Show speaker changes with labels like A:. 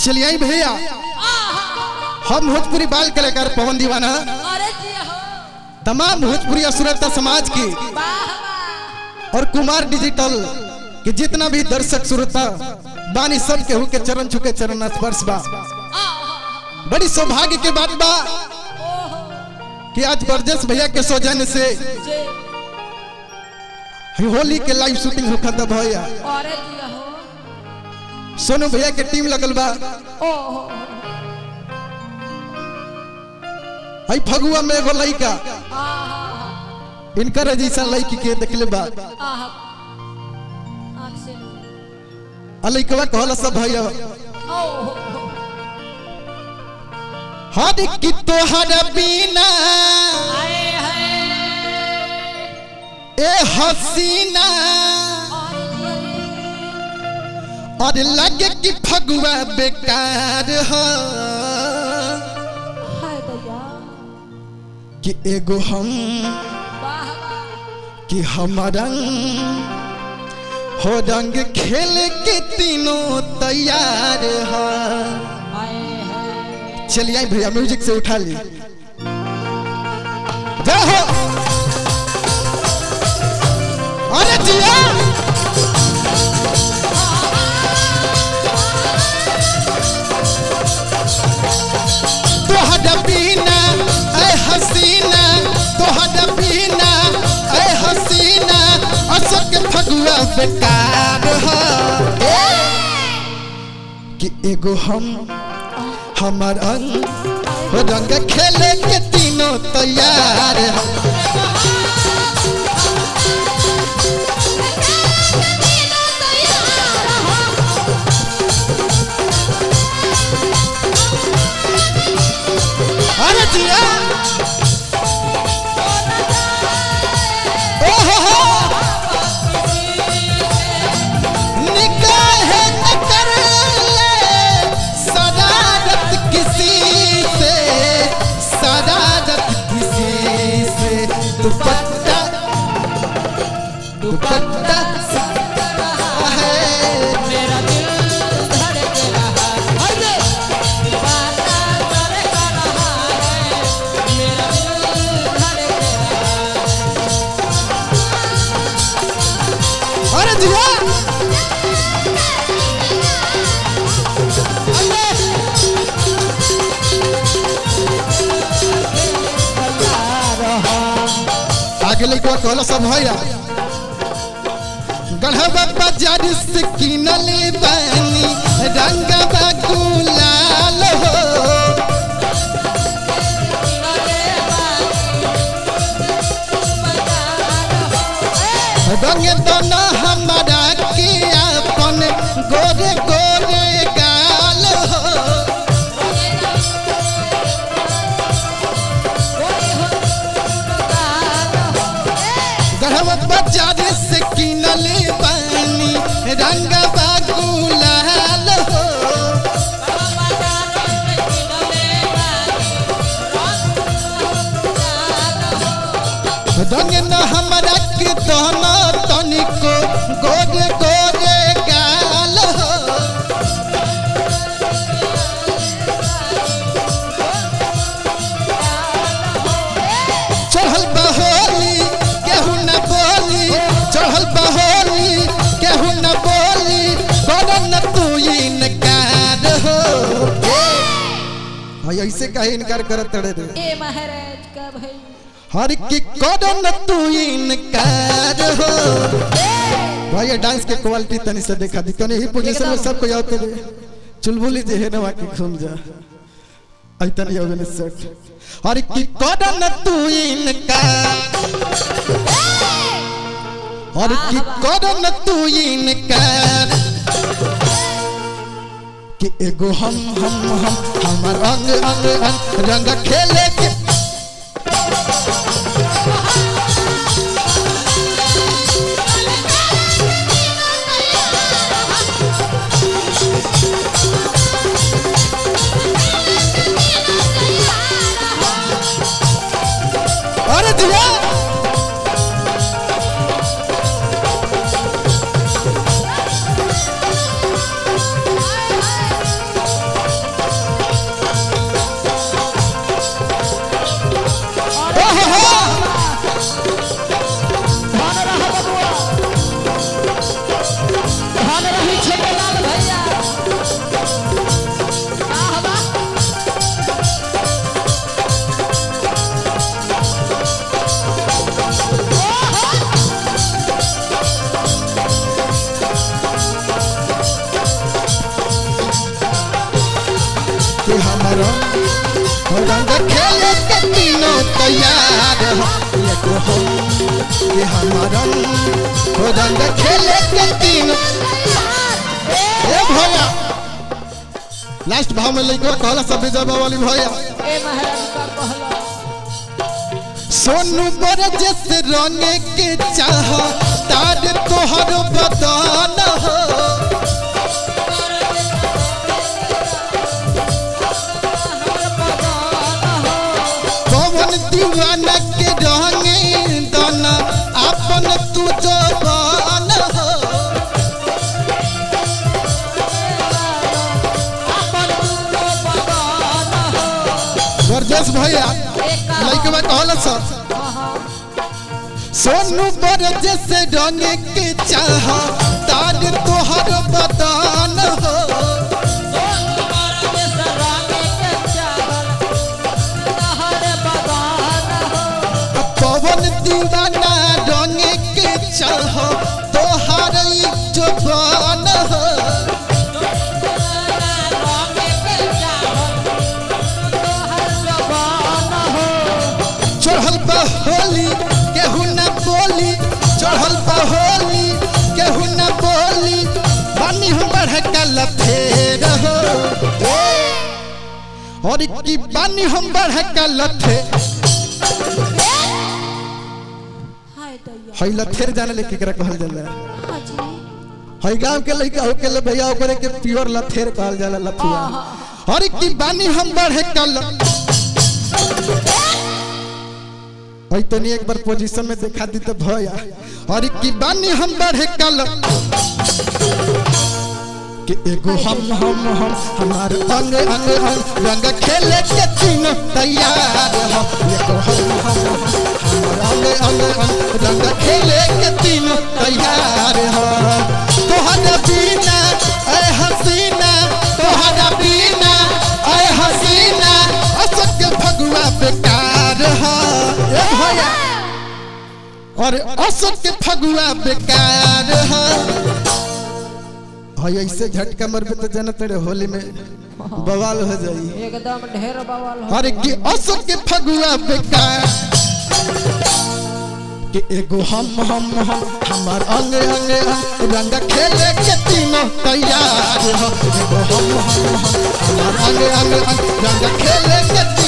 A: चलिए आई भैया, हम भोजपुरी बाल कलाकार पवन दीवाना तमाम भोजपुरी श्रोता समाज की और कुमार डिजिटल के जितना भी दर्शक श्रोता बानी सब केहू के चरण छुके चरण स्पर्श बा। बड़ी सौभाग्य के बात बा कि आज बरजस भैया के सौजन्य से होली के लाइव शूटिंग होखत भैया। सोनू भैया के टीम लगल बा। आई फगुआ में एगो लइका इनकर जैसा लड़की के देखले बा। लइकवा कहला सब भैया हर की तोहर बिना ए हसीना और लगे कि फगुआ बेकार हो कि एगो हम कि हमारा हो रंग खेल के तीनों तैयार है। चलिए आई भैया म्यूजिक से उठा ली जाओ। अरे जिया तोहरा बिना ऐ हसीना, तोहरा बिना ऐ हसीना असक फगुआ बेकार है कि एगो हम हमार रंग खेले के तीनों तैयार है। अरे जिया दुपट्टा दुपट्टा है मेरा दिल धड़क रहा है, दीवाना धड़क रहा है, मेरा दिल धड़क रहा। अरे दिया आगे लेके कहला सब भैया गढ़वा बाजार से किनले बानी रंगवा गुलाल हो रंग दोनों हमारा के अपन गोरे गोरे गाल हो। गढ़वा बाजार से किनले बानी रंगवा गुलाल हो रंग न हमरा के दोनों तनिको गोरे गोरे गाल हो। चढ़ल बहोली केहू न बोली, चढ़ल बहोली केहू न बोली, करन तू इनकार हो। ऐसे कहे इनकार करत रे ए महाराज का भाई हर की करन तू इनकार हो। भाई डांस के क्वालिटी तनी से देखा दी तनी ही पोजीशन में सब कोई आते रे चुलबुली जे है ना वाकी घूम जा आई तनी होने सेट हर की करन तू इनकार और की करन तू इनकार कि एगो हम हमार रंग रंग खेले के अरे दिया कि हमारा रंग खेले के तीनों। ए भैया लास्ट भाव में लइका कहला सब जबा वाली भैया
B: ए महाराज का कहला
A: सोनू बरज से रंग के चाह तार तोहर बदन हो पवन दीवाना के रंग दाना अपन तू जवान हो बरजेश भैया लइकवा कहला सब सोनू बरज से रंग के चाह तार तोहर बदन हो पवन दीवाना रंग के चाह तोहर जवान हो चढ़ल बा होली केहू न बोली चढ़ल बा होली केहू न बोली बानी हम बढ़कल फेर हो और की बानी हम बढ़कल फेर
B: हाय दैया
A: हई लथेर जाने ले केकरा कहल जाला
B: हाजी
A: हई गांव के लइका हो के ले भैया ओकरे के प्योर लथेर कहल जाला लथुआ और की बानी हम बढ़कल भाई तो नहीं एक बार पोजीशन में देखा दी तो भैया और की बानी हम बढ़े कल कि एगो हम हमार अंग अंग रंग खेले के तीनों तैयार हो एगो हम हमार अंग अंग रंग खेले के तीनों तैयार हो तोहरा बिना ऐ हसीना तोहरा बिना ऐ हसीना असक भगवा बेकार हो भैया और असत के फगुआ बेकार है भाई ऐसे झटका मरबे तो जनत रे होली में बवाल हो जाई
B: एकदम ढेर बवाल हो
A: अरे कि असत के फगुआ बेकार कि एगो हम हमार अंग अंग रंग खेले के तीनों तैयार हो एगो हम हमार अंग अंग रंग खेले के